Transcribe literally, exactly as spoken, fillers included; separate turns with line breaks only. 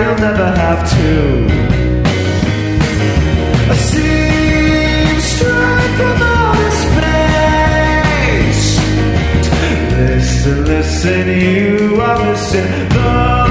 you'll never have to. I seem straight from outer space. Listen, listen, you are missing the